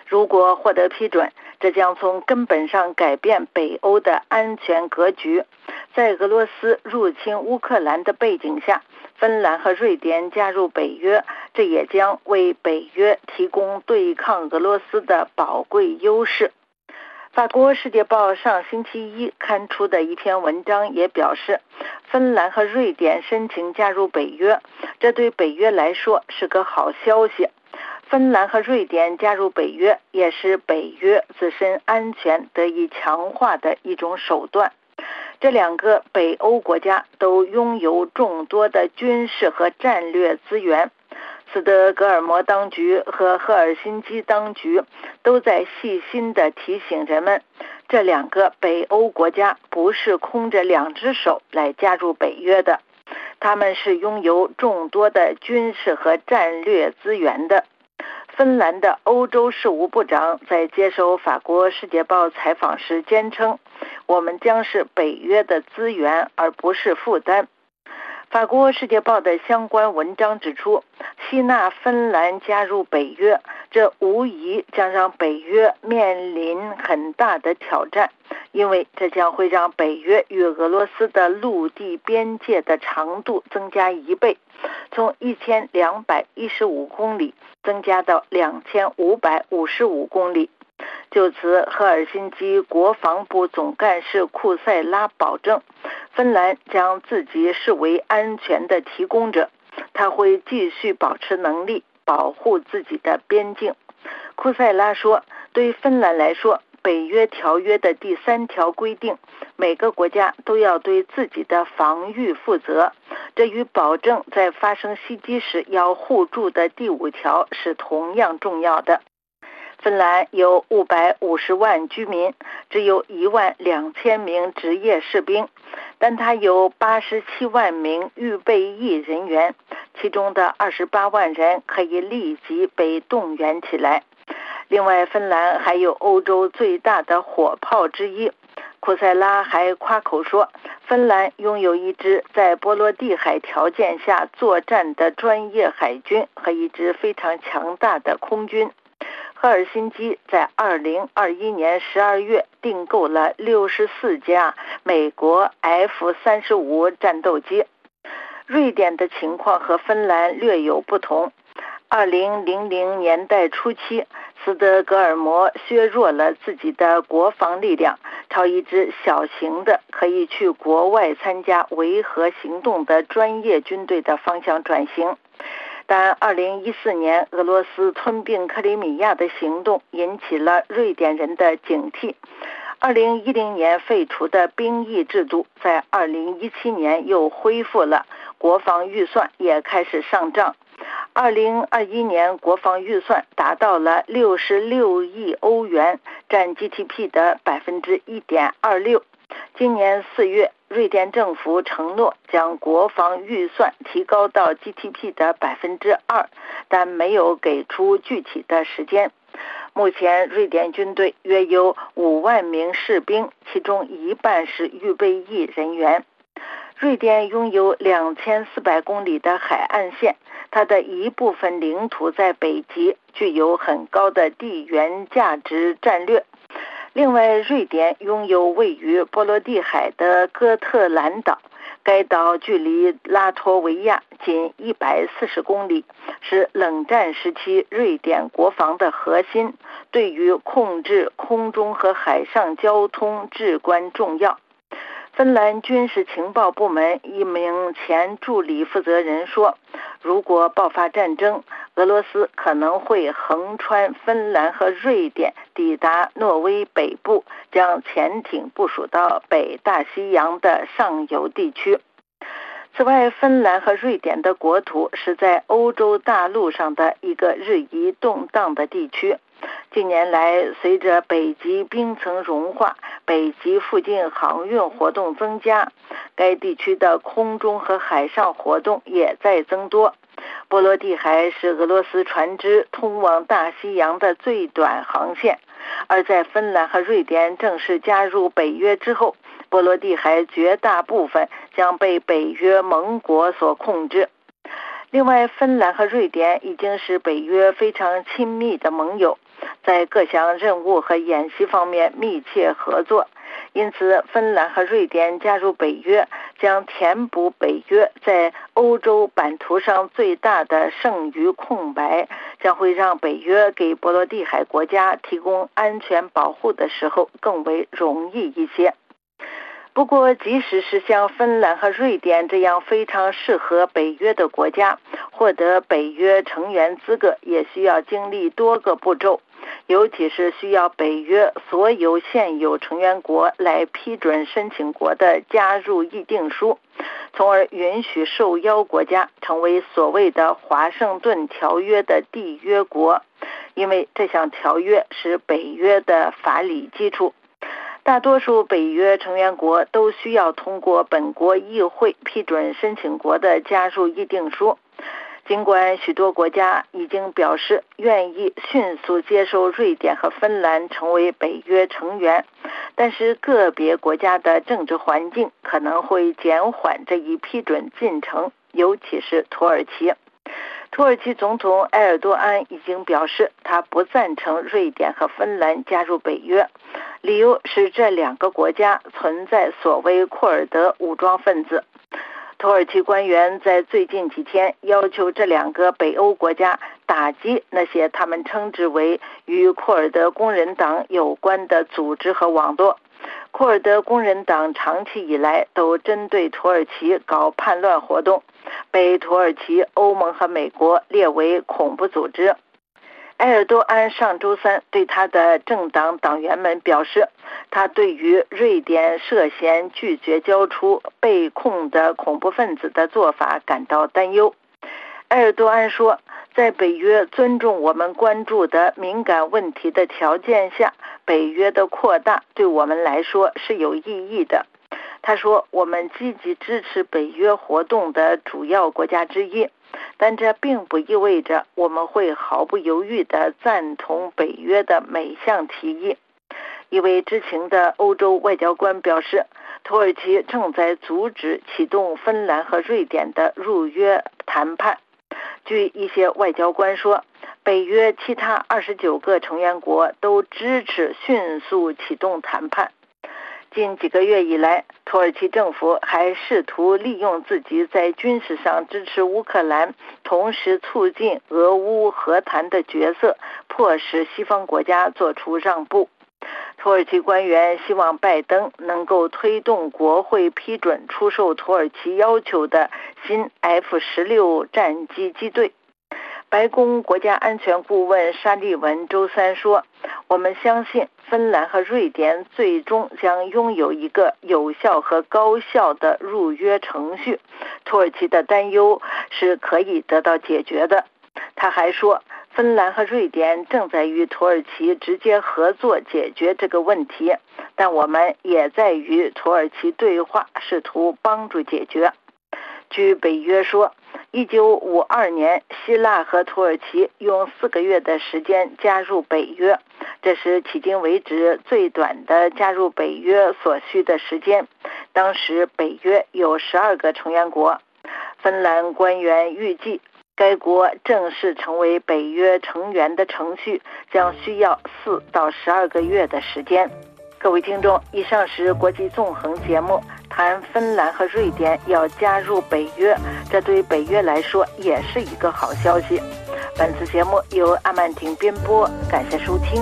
Speaker 9: 如果获得批准，这将从根本上改变北欧的安全格局。在俄罗斯入侵乌克兰的背景下，芬兰和瑞典加入北约，这也将为北约提供对抗俄罗斯的宝贵优势。法国《世界报》上星期一刊出的一篇文章也表示，芬兰和瑞典申请加入北约，这对北约来说是个好消息。芬兰和瑞典加入北约，也是北约自身安全得以强化的一种手段。这两个北欧国家都拥有众多的军事和战略资源。斯德哥尔摩当局和赫尔辛基当局都在细心地提醒人们，这两个北欧国家不是空着两只手来加入北约的，他们是拥有众多的军事和战略资源的。芬兰的欧洲事务部长在接受法国《世界报》采访时坚称，我们将是北约的资源而不是负担。法国《世界报》的相关文章指出，吸纳芬兰加入北约，这无疑将让北约面临很大的挑战，因为这将会让北约与俄罗斯的陆地边界的长度增加1倍，从1215公里增加到2555公里。就此，赫尔辛基国防部总干事库塞拉保证，芬兰将自己视为安全的提供者，他会继续保持能力保护自己的边境。库塞拉说，对芬兰来说，北约条约的第3条规定，每个国家都要对自己的防御负责，这与保证在发生袭击时要互助的第5条是同样重要的。芬兰有550万居民，只有12000名职业士兵，但它有87万名预备役人员，其中的28万人可以立即被动员起来。另外，芬兰还有欧洲最大的火炮之一。库塞拉还夸口说，芬兰拥有一支在波罗的海条件下作战的专业海军和一支非常强大的空军。赫尔辛基在2021年12月订购了64架美国 F-35战斗机。瑞典的情况和芬兰略有不同。2000年代初期，斯德哥尔摩削弱了自己的国防力量，朝一支小型的可以去国外参加维和行动的专业军队的方向转型。但2014年俄罗斯吞并克里米亚的行动引起了瑞典人的警惕。2010年废除的兵役制度在2017年又恢复了，国防预算也开始上涨。2021年国防预算达到了66亿欧元，占 GDP 的 1.26%。今年4月，瑞典政府承诺将国防预算提高到 GDP 的 2%， 但没有给出具体的时间。目前，瑞典军队约有5万名士兵，其中一半是预备役人员。瑞典拥有2400公里的海岸线，它的一部分领土在北极，具有很高的地缘价值战略。另外，瑞典拥有位于波罗的海的哥特兰岛，该岛距离拉脱维亚仅140公里，是冷战时期瑞典国防的核心，对于控制空中和海上交通至关重要。芬兰军事情报部门一名前助理负责人说，如果爆发战争，俄罗斯可能会横穿芬兰和瑞典，抵达挪威北部，将潜艇部署到北大西洋的上游地区。此外，芬兰和瑞典的国土是在欧洲大陆上的一个日益动荡的地区。近年来，随着北极冰层融化，北极附近航运活动增加，该地区的空中和海上活动也在增多。波罗的海是俄罗斯船只通往大西洋的最短航线，而在芬兰和瑞典正式加入北约之后，波罗的海绝大部分将被北约盟国所控制。另外，芬兰和瑞典已经是北约非常亲密的盟友。 在各项任务和演习方面密切合作。因此，芬兰和瑞典加入北约将填补北约在欧洲版图上最大的剩余空白，将会让北约给波罗的海国家提供安全保护的时候更为容易一些。不过，即使是像芬兰和瑞典这样非常适合北约的国家，获得北约成员资格也需要经历多个步骤，尤其是需要北约所有现有成员国来批准申请国的加入议定书，从而允许受邀国家成为所谓的华盛顿条约的缔约国，因为这项条约是北约的法理基础。大多数北约成员国都需要通过本国议会批准申请国的加入议定书。尽管许多国家已经表示愿意迅速接受瑞典和芬兰成为北约成员，但是个别国家的政治环境可能会减缓这一批准进程，尤其是土耳其。土耳其总统埃尔多安已经表示，他不赞成瑞典和芬兰加入北约，理由是这两个国家存在所谓库尔德武装分子。土耳其官员在最近几天要求这两个北欧国家打击那些他们称之为与库尔德工人党有关的组织和网络。库尔德工人党长期以来都针对土耳其搞叛乱活动，被土耳其、欧盟和美国列为恐怖组织。埃尔多安上周三对他的政党党员们表示，他对于瑞典涉嫌拒绝交出被控的恐怖分子的做法感到担忧。埃尔多安说，在北约尊重我们关注的敏感问题的条件下，北约的扩大对我们来说是有意义的。他说，我们积极支持北约活动的主要国家之一，但这并不意味着我们会毫不犹豫地赞同北约的每项提议。一位知情的欧洲外交官表示，土耳其正在阻止启动芬兰和瑞典的入约谈判。据一些外交官说，北约其他29个成员国都支持迅速启动谈判。近几个月以来，土耳其政府还试图利用自己在军事上支持乌克兰，同时促进俄乌和谈的角色，迫使西方国家做出让步。土耳其官员希望拜登能够推动国会批准出售土耳其要求的新 F-16 战机机队。白宫国家安全顾问沙利文周三说，我们相信芬兰和瑞典最终将拥有一个有效和高效的入约程序，土耳其的担忧是可以得到解决的。他还说，芬兰和瑞典正在与土耳其直接合作解决这个问题，但我们也在与土耳其对话，试图帮助解决。据北约说，1952年希腊和土耳其用4个月的时间加入北约，这是迄今为止最短的加入北约所需的时间。当时北约有12个成员国。芬兰官员预计，该国正式成为北约成员的程序将需要4到12个月的时间。各位听众，以上是国际纵横节目，谈芬兰和瑞典要加入北约，这对北约来说也是一个好消息。本次节目由阿曼婷编播，感谢收听。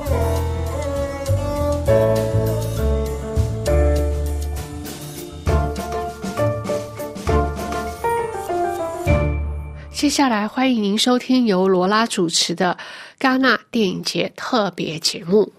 Speaker 4: 接下来欢迎您收听由罗拉主持的戛纳电影节特别节目。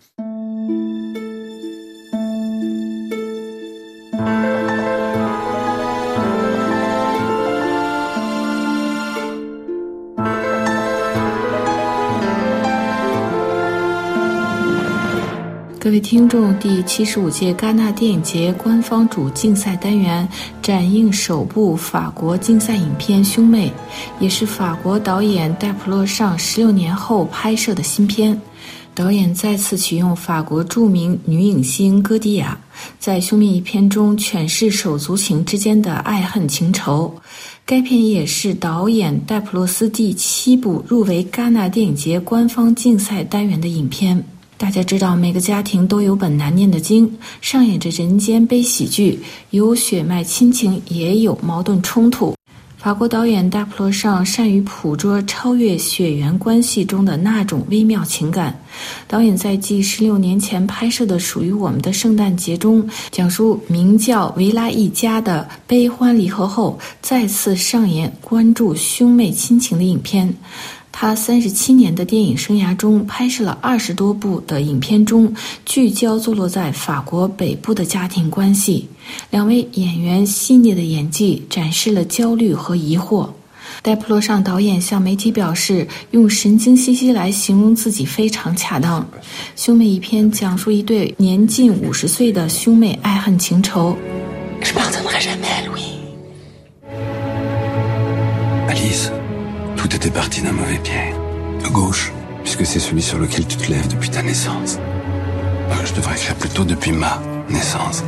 Speaker 10: 各位听众，第75届戛纳电影节官方主竞赛单元展映首部法国竞赛影片《兄妹》，也是法国导演戴普勒上16年后拍摄的新片。导演再次启用法国著名女影星歌迪亚， 在兄妹一篇中诠释手足情之间的爱恨情仇。该片也是导演戴普洛斯第7部入围戛纳电影节官方竞赛单元的影片。大家知道，每个家庭都有本难念的经，上演着人间悲喜剧，有血脉亲情，也有矛盾冲突。法国导演戴普洛尚善于捕捉超越血缘关系中的那种微妙情感。导演在继16年前拍摄的《属于我们的圣诞节》中，讲述名叫维拉一家的悲欢离合后，再次上演关注兄妹亲情的影片。他37年的电影生涯中拍摄了20多部的影片中，聚焦坐落在法国北部的家庭关系。两位演员细腻的演技展示了焦虑和疑惑。戴普洛尚导演向媒体表示，用神经兮兮来形容自己非常恰当。兄妹一篇讲述一对年近50岁的兄妹爱恨情仇。
Speaker 11: Je pardonnerai jamais à Louis.
Speaker 12: Alice, tout était parti d'un mauvais pied. De gauche, puisque c'est celui sur lequel tu te lèves depuis ta naissance. Je devrais écrire plutôt depuis ma naissance.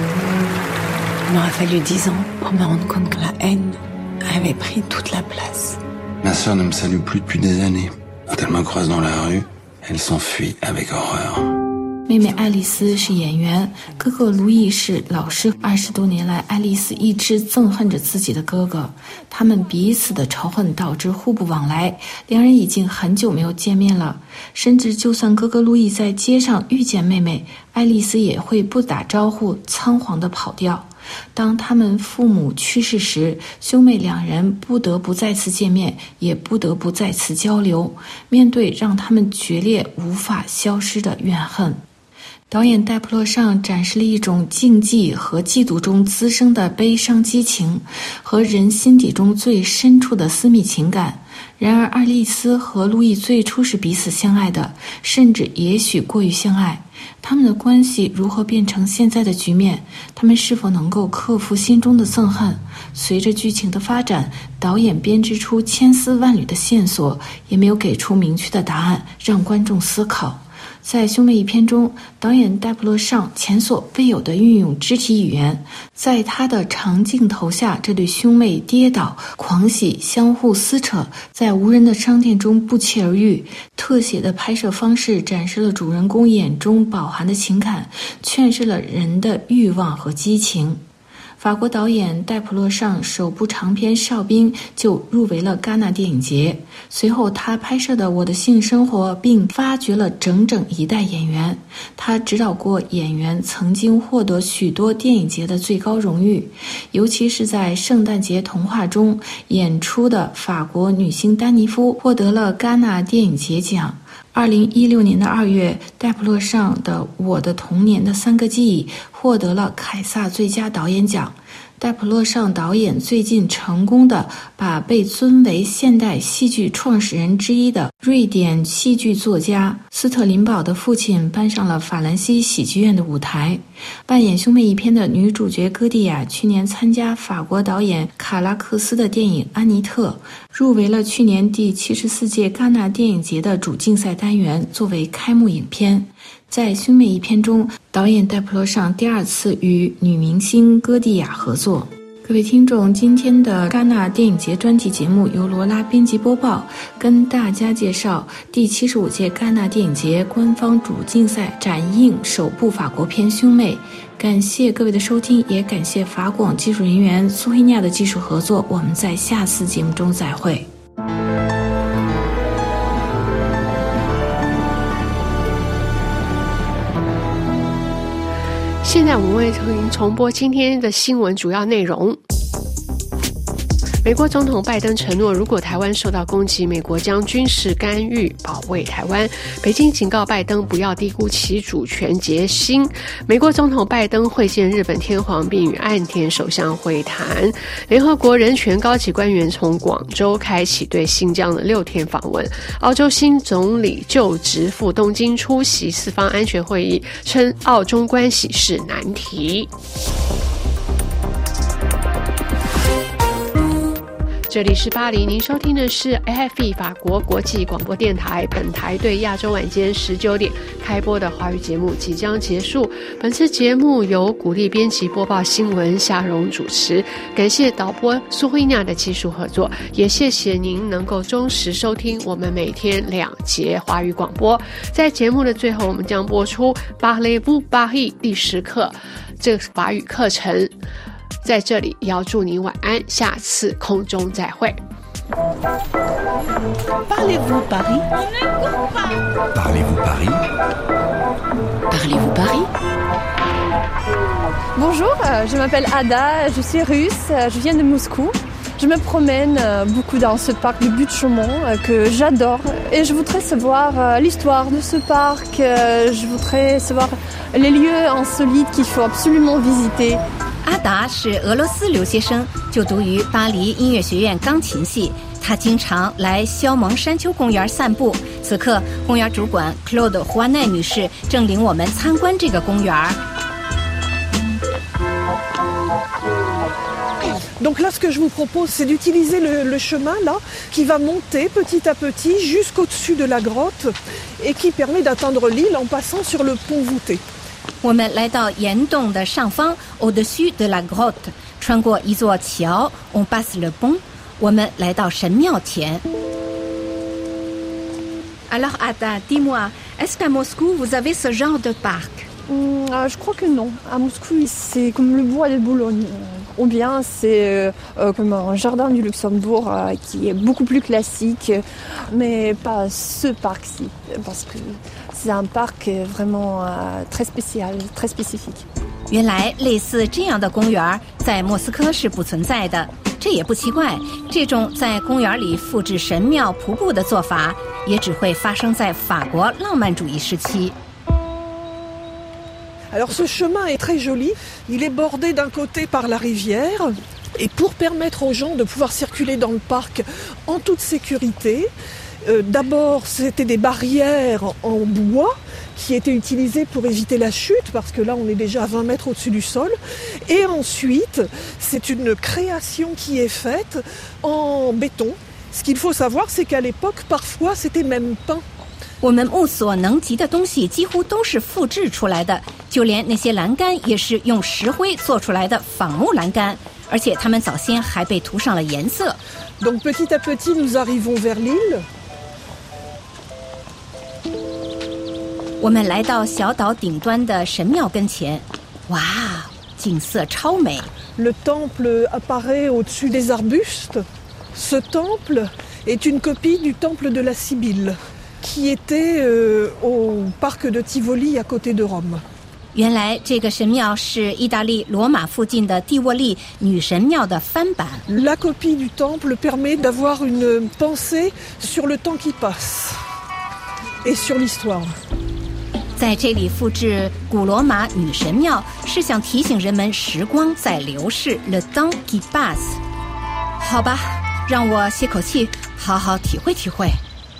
Speaker 11: Il m'aura fallu 10 ans pour me rendre compte que la haine avait pris toute la place.
Speaker 12: Ma sœur ne me salue plus depuis des années. Quand elle me croise dans la rue, elle s'enfuit avec horreur.
Speaker 10: 妹妹爱丽丝是演员，哥哥路易是老师。20多年来，爱丽丝一直憎恨着自己的哥哥，他们彼此的仇恨导致互不往来，两人已经很久没有见面了。甚至就算哥哥路易在街上遇见妹妹，爱丽丝也会不打招呼，仓皇地跑掉。当他们父母去世时，兄妹两人不得不再次见面，也不得不再次交流，面对让他们决裂无法消失的怨恨。导演戴普洛尚展示了一种竞技和嫉妒中滋生的悲伤激情，和人心底中最深处的私密情感。然而，爱丽丝和路易最初是彼此相爱的，甚至也许过于相爱。他们的关系如何变成现在的局面？他们是否能够克服心中的憎恨？随着剧情的发展，导演编织出千丝万缕的线索，也没有给出明确的答案，让观众思考。在兄妹一篇中，导演戴普洛尚前所未有地运用肢体语言，在他的长镜头下，这对兄妹跌倒、狂喜、相互撕扯，在无人的商店中不期而遇。特写的拍摄方式展示了主人公眼中饱含的情感，诠释了人的欲望和激情。法国导演戴普洛尚首部长片《哨兵》就入围了戛纳电影节。随后他拍摄的《我的性生活》并发掘了整整一代演员。他指导过演员曾经获得许多电影节的最高荣誉，尤其是在圣诞节童话中演出的法国女星丹妮夫获得了戛纳电影节奖。2016年的2月，戴普洛尚的《我的童年的3个记忆》获得了凯撒最佳导演奖。戴普洛尚导演最近成功地把被尊为现代戏剧创始人之一的瑞典戏剧作家斯特林堡的父亲搬上了法兰西喜剧院的舞台。扮演兄妹一篇的女主角戈蒂亚去年参加法国导演卡拉克斯的电影《安妮特》，入围了去年第74届戛纳电影节的主竞赛单元，作为开幕影片。在兄妹一篇中，导演戴普洛尚第2次与女明星戈蒂亚合作。各位听众，今天的戛纳电影节专题节目由罗拉编辑播报，跟大家介绍第75届戛纳电影节官方主竞赛展映首部法国片《兄妹》。感谢各位的收听，也感谢法广技术人员苏黑亚的技术合作。我们在下次节目中再会。
Speaker 4: 现在我们为您重播今天的新闻主要内容。美国总统拜登承诺，如果台湾受到攻击，美国将军事干预保卫台湾。北京警告拜登不要低估其主权决心。美国总统拜登会见日本天皇，并与岸田首相会谈。联合国人权高级官员从广州开启对新疆的6天访问。澳洲新总理就职赴东京出席四方安全会议，称澳中关系是难题。 这里是巴黎，您收听的是 AFE 法国国际广播电台。本台对亚洲晚间19点开播的华语节目即将结束。本次节目由古力编辑播报新闻，夏蓉主持。感谢导播苏慧娜的技术合作，也谢谢您能够忠实收听我们每天2节华语广播。在节目的最后，我们将播出 Parlez-vous Paris 第10课这个法语课程。在这里也要祝您晚安，下次空中再会。
Speaker 11: Parlez-vous Paris?
Speaker 12: Parlez-vous Paris?
Speaker 11: Parlez-vous Paris?
Speaker 13: Bonjour, je m'appelle Ada, je suis russe, je viens de Moscou. Je me promène beaucoup dans ce parc de Buttes-Chaumont que j'adore et je voudrais savoir l'histoire de ce parc, je voudrais savoir les lieux insolites qu'il faut absolument visiter.
Speaker 14: 阿达是俄罗斯留学生，就读于巴黎音乐学院钢琴系。他经常来肖蒙山丘公园散步。此刻，公园主管 Claude 胡安奈女士正领我们参观这个公园。
Speaker 15: Donc là, ce que je vous propose, c'est d'utiliser le chemin là, qui va monter petit à petit jusqu'au-dessus de la grotte et qui permet d'atteindre l'île en passant sur le pont voûté.
Speaker 14: 我们来到岩洞的上方 au-dessus de la grotte， 穿过一座桥 on passe le pont， 我们来到神庙前。Alors Ada, dis-moi, est-ce qu'à Moscou vous avez ce genre de parc?
Speaker 13: Je crois que non. À Moscou, c'est comme le bois de Boulogne. Ou bien c'est comme un jardin du Luxembourg qui est beaucoup plus classique, mais pas ce parc-ci, parce que c'est un parc vraiment très spécial, très spécifique.
Speaker 14: 原来类似这样的公园在莫斯科是不存在的，这也不奇怪。这种在公园里复制神庙瀑布的做法，也只会发生在法国浪漫主义时期。
Speaker 15: Alors ce chemin est très joli, il est bordé d'un côté par la rivière et pour permettre aux gens de pouvoir circuler dans le parc en toute sécurité, d'abord c'était des barrières en bois qui étaient utilisées pour éviter la chute parce que là on est déjà à 20 mètres au-dessus du sol et ensuite c'est une création qui est faite en béton. Ce qu'il faut savoir c'est qu'à l'époque parfois c'était même peint.
Speaker 14: 我们目所能及的东西几乎都是复制出来的，就连那些栏杆也是用石灰做出来的仿木栏杆，而且它们早先还被涂上了颜色。
Speaker 15: Donc petit à petit nous arrivons vers l'île.
Speaker 14: 我们来到小岛顶端的神庙跟前，哇，景色超美。
Speaker 15: Le temple apparaît au-dessus des arbustes. Ce temple est une copie du temple de la Sibylle.qui était au parc de Tivoli à côté de Rome.
Speaker 14: 原来这个神庙是意大利罗马附近的蒂沃利女神庙的翻版。
Speaker 15: La copie du temple permet d'avoir une pensée sur le temps qui passe et sur l'histoire.
Speaker 14: 在这里复制古罗马女神庙，是想提醒人们时光在流逝 ，le temps qui passe。好吧，让我歇口气，好好体会体会。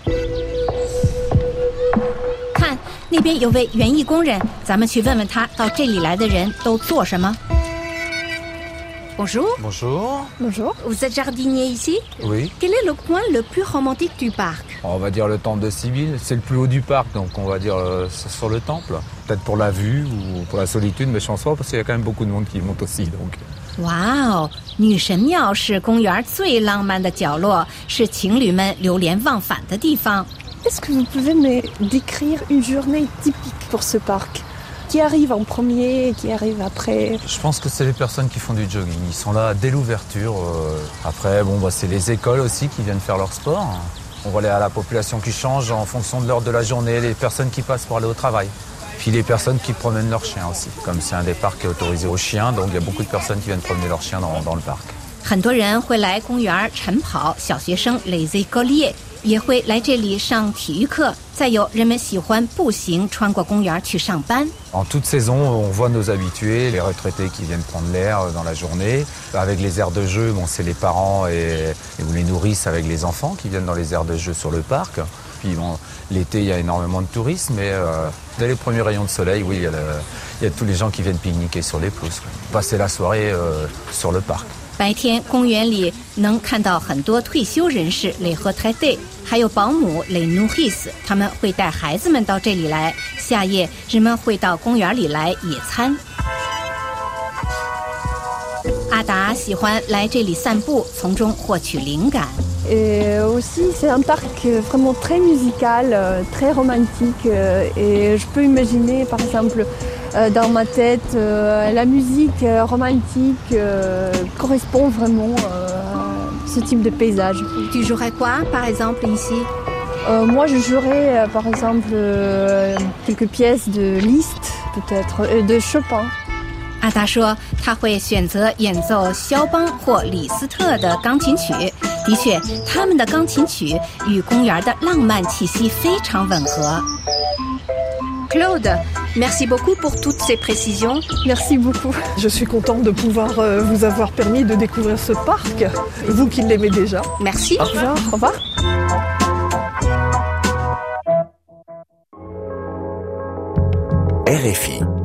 Speaker 14: 那边有位园艺工人，咱们去问问他到这里来的人都做什么。Bonjour.
Speaker 16: Bonjour.
Speaker 13: Bonjour.
Speaker 14: Vous êtes jardinier ici?
Speaker 16: Oui.
Speaker 14: Quel est le coin le plus romantique du parc?
Speaker 16: On va dire le temple de Sibylle, c'est le plus haut du parc, donc on va dire sur le temple. Peut-être pour la vue ou pour la solitude, mais je pense pas parce qu'il y a quand même beaucoup de monde qui monte aussi. Donc.
Speaker 14: 哇哦，女神庙是公园最浪漫的角落，是情侣们流连忘返的地方。
Speaker 13: Est-ce que vous pouvez me décrire une journée typique pour ce parc? Qui arrive en premier et qui arrive après?
Speaker 16: Je pense que c'est les personnes qui font du jogging. Ils sont là dès l'ouverture. Après, c'est les écoles aussi qui viennent faire leur sport. On voit la population qui change en fonction de l'heure de la journée, les personnes qui passent pour aller au travail. Puis les personnes qui promènent leurs chiens aussi. Comme c'est un des parcs qui est autorisé aux chiens, donc il y a beaucoup de personnes qui viennent promener leurs chiens dans le parc.
Speaker 14: 很多人会来公园晨跑，小学生 les écoliers 也会来这里上体育课，再有人们喜欢步行穿过公园去上班。
Speaker 16: En toute saison, on voit nos habitués, les retraités qui viennent prendre l'air dans la journée. Avec les aires de jeu, c'est les parents ou les nourrices avec les enfants qui viennent dans les aires de jeu sur le parc. Puis l'été, il y a énormément de tourisme, mais dès les premiers rayons de soleil, oui, il y a tous les gens qui viennent pique-niquer sur les pelouses. Passer la soirée sur le parc.
Speaker 14: 白天公园里能看到很多退休人士 les retraités， 还有保姆 les nourrices， 他们会带孩子们到这里来。夏夜人们会到公园里来野餐。阿达喜欢来这里散步，从中获取灵感。
Speaker 13: Et aussi, c'est un parc vraiment très musical, très romantique. Et je peux imaginer, par exemple, dans ma tête, la musique romantique correspond vraiment à ce type de paysage.
Speaker 14: Tu jouerais quoi, par exemple, ici?
Speaker 13: Moi, je jouerais, par exemple, quelques pièces de Liszt, peut-être, de Chopin.
Speaker 14: 阿达说他会选择演奏肖邦或李斯特的钢琴曲，的确他们的钢琴曲与公园的浪漫气息非常吻合。 Claude, merci beaucoup pour toutes ces précisions.
Speaker 13: Merci beaucoup.
Speaker 15: Je suis contente de pouvoir vous avoir permis de découvrir ce parc, vous qui l'aimez déjà.
Speaker 14: Merci.
Speaker 13: Au revoir. Au revoir.
Speaker 17: RFI